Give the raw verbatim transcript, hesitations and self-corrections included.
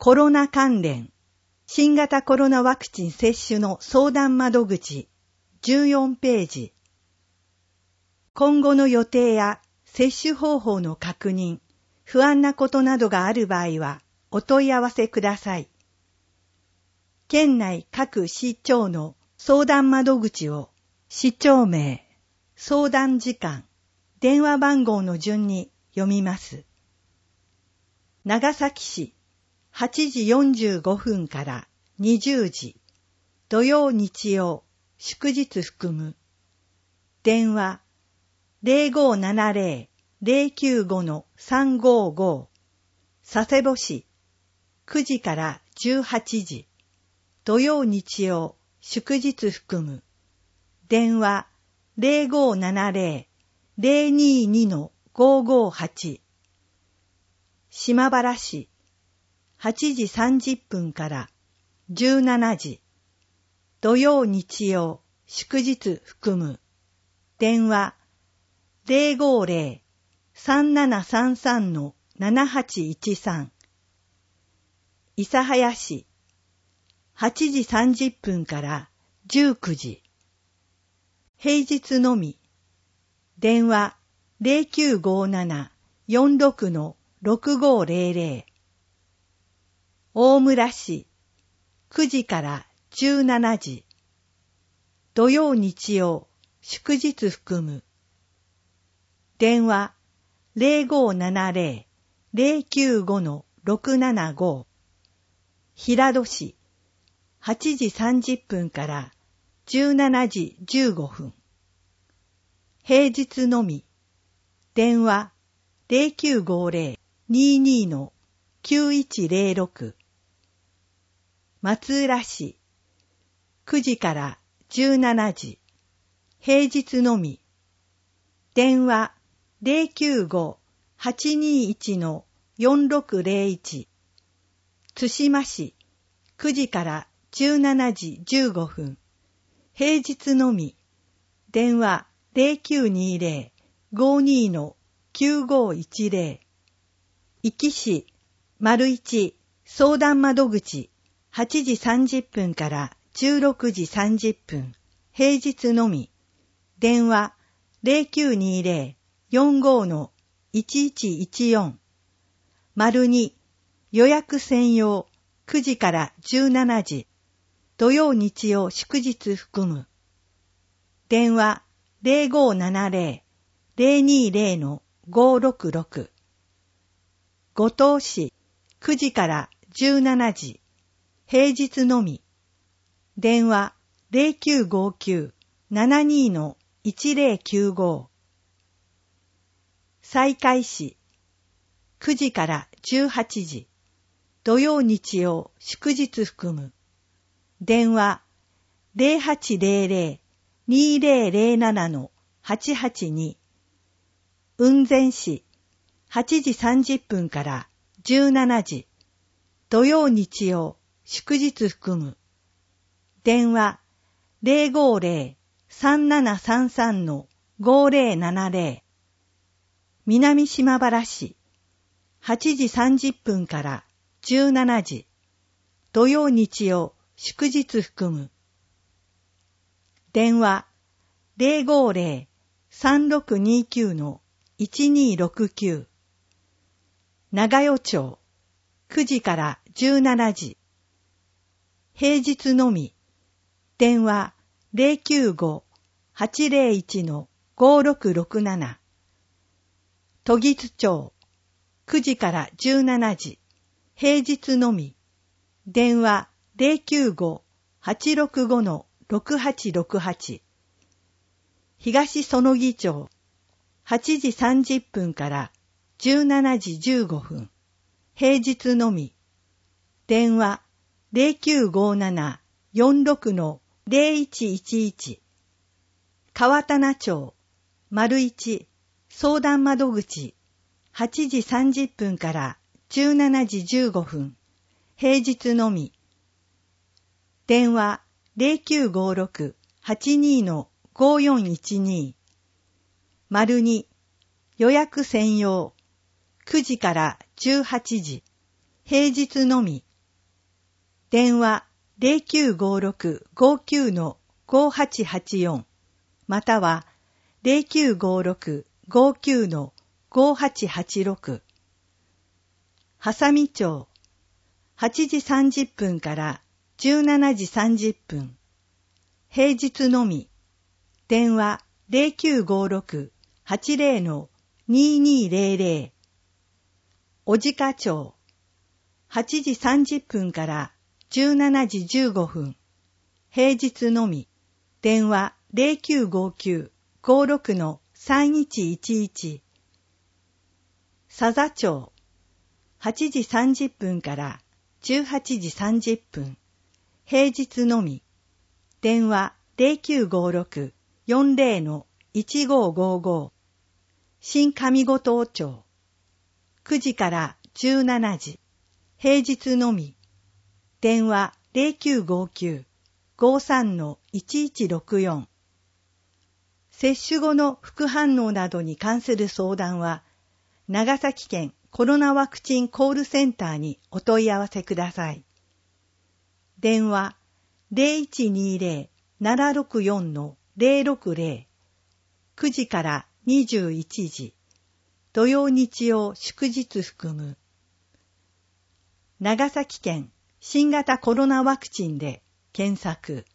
コロナ関連、新型コロナワクチン接種の相談窓口、じゅうよんページ。今後の予定や接種方法の確認、不安なことなどがある場合はお問い合わせください。県内各市町の相談窓口を市町名、相談時間、電話番号の順に読みます。長崎市はちじよんじゅうごふんからにじゅうじ、土曜日曜、祝日含む。電話 ゼロごーななゼロ ゼロきゅうご さんごーごー。佐世保市くじからじゅうはちじ、土曜日曜、祝日含む。電話 ゼロごーななゼロ ゼロにーにー ごーごーはち。島原市はちじさんじゅっぷんからじゅうしちじ、土曜日曜、祝日含む。電話 ゼロごーゼロ さんななさんさん ななはちいちさん。諫早市はちじさんじゅっぷんからじゅうくじ。平日のみ。電話 ゼロきゅうごーなな よんろく ろくごーゼロゼロ。大村市くじからじゅうしちじ。土曜日曜、祝日含む。電話 ゼロごーななゼロ ゼロきゅうご ろくななご。平戸市はちじさんじゅっぷんからじゅうしちじじゅうごふん。平日のみ。電話 ゼロきゅうごーゼロ にーにー きゅういちゼロろく。松浦市くじからじゅうしちじ。平日のみ。電話 ゼロきゅうごー はちにーいち よんろくゼロいち。津島市くじからじゅうしちじじゅうごふん。平日のみ。電話 ゼロきゅうにーゼロ ごーにー きゅうごーいちゼロ。壱岐市丸一相談窓口はちじさんじゅっぷんからじゅうろくじさんじゅっぷん。平日のみ。電話 ゼロきゅうにーゼロ よんごー いちいちいちよん。丸に予約専用くじからじゅうしちじ。土曜日曜祝日含む。電話 ゼロごーななゼロ ゼロにーゼロ ごーろくろく。五島市くじからじゅうしちじ。平日のみ。電話 ゼロきゅうごーきゅう ななにー いちゼロきゅうご。西海市くじからじゅうはちじ。土曜日曜祝日含む。電話 ゼロはちゼロゼロ にーゼロゼロなな はちはちに。雲仙市はちじさんじゅっぷんからじゅうしちじ。土曜日曜祝日含む。電話 ゼロごーゼロ さんななさんさん ごーゼロななゼロ。南島原市はちじさんじゅっぷんからじゅうしちじ。土曜日曜祝日含む。電話 ゼロごーゼロ さんろくにきゅう いちにーろくきゅう。長与町くじからじゅうしちじ。平日のみ。電話 ゼロきゅうごー はちゼロいち ごーろくろくなな。都議津町くじからじゅうしちじ。平日のみ。電話 ゼロきゅうごー はちろくご ろくはちろくはち。東園木町はちじさんじゅっぷんからじゅうしちじじゅうごふん。平日のみ。電話 ゼロきゅうごーなな よんろく ゼロいちいちいち。川棚町丸一相談窓口はちじさんじゅっぷんからじゅうしちじじゅうごふん。平日のみ。電話 ゼロきゅうごーろく はちにー ごーよんいちに。丸に予約専用くじからじゅうはちじ。平日のみ。 電話 ゼロきゅうごろく ごきゅう ごはちはちよん またはゼロきゅうごろく ごきゅう ごはちはちろく。波佐見町はちじさんじゅっぷんからじゅうしちじさんじゅっぷん。平日のみ。電話ゼロきゅうごろく はちゼロ ににゼロゼロ。小鹿町はちじさんじゅっぷんからじゅうしちじじゅうごふん。平日のみ。電話ゼロきゅうごきゅう ごろく さんいちいちいち。佐々町はちじさんじゅっぷんからじゅうはちじさんじゅっぷん。平日のみ。電話ゼロきゅうごろく よんゼロ いちごごご。新上五島町くじからじゅうしちじ。平日のみ。電話ゼロきゅうごきゅう ごさん いちいちろくよん。接種後の副反応などに関する相談は、長崎県コロナワクチンコールセンターにお問い合わせください。電話ゼロいちにゼロ ななろくよん ゼロろくゼロ。くじからにじゅういちじ。土曜日曜祝日含む。長崎県新型コロナワクチンで検索。